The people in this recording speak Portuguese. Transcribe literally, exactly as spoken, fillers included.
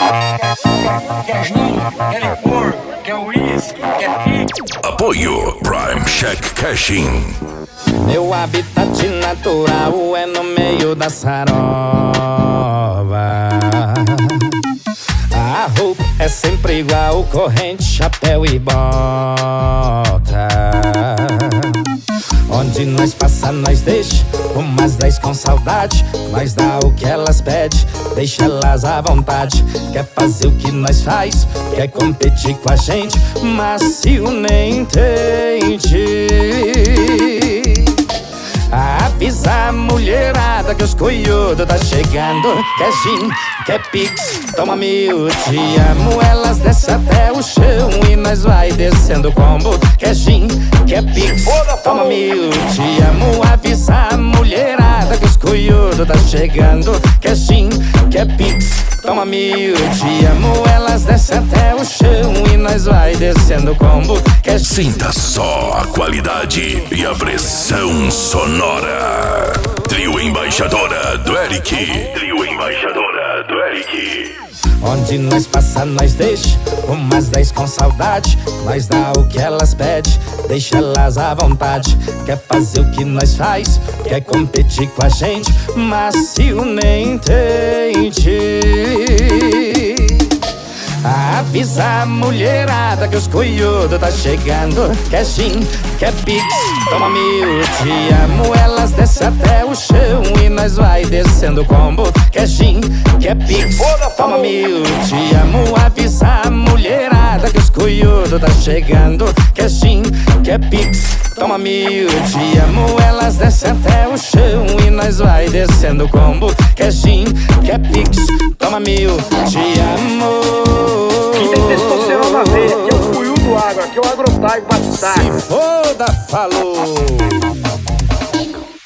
Quer rum, quer licor, quer uísque, quer pique. Apoio Prime Check Cashing. Meu habitat natural é no meio da sarova. A roupa é sempre igual, corrente, chapéu e bota. Onde nós passa, nós deixa umas dez com saudade. Nós dá o que elas pedem, deixa elas à vontade. Quer fazer o que nós faz, quer competir com a gente, macio nem tente. Avisa a mulherada que os coiudos tá chegando. Quer gin, quer pix, toma mil, te amo. Elas descem até o chão e nós vai descendo o combo. Quer gin, quer pix, toma mil, te amo. Avisa a mulherada que os coiudos tá chegando. Quer gin, quer pix, toma mil, te amo. Elas descem até o chão e nós vai descendo o combo. Quer gin. Sinta só a qualidade e a pressão sonora. Trio Embaixadora do Eric. Trio Embaixadora do Eric. Onde nós passa, nós deixa umas dez com saudade. Nós dá o que elas pedem, deixa elas à vontade. Quer fazer o que nós faz, quer competir com a gente, macio nem tente. Avisa a mulherada que os coiudos tá chegando. Quer gin, quer pix, toma mil, te amo. Elas descem até o chão e nós vai descendo o combo. Quer gin, quer pix, toma mil, te amo. Avisa a mulherada que os coiudos tá chegando. Quer gin, quer pix, toma mil, te amo. Elas descem até o chão e nós vai descendo o combo. Quer gin, quer pix, toma mil, te amo. Quem tem testosterona na veia, aqui é o Cuiú do Agro, aqui é o Agrotype Batistari. Se foda, falou!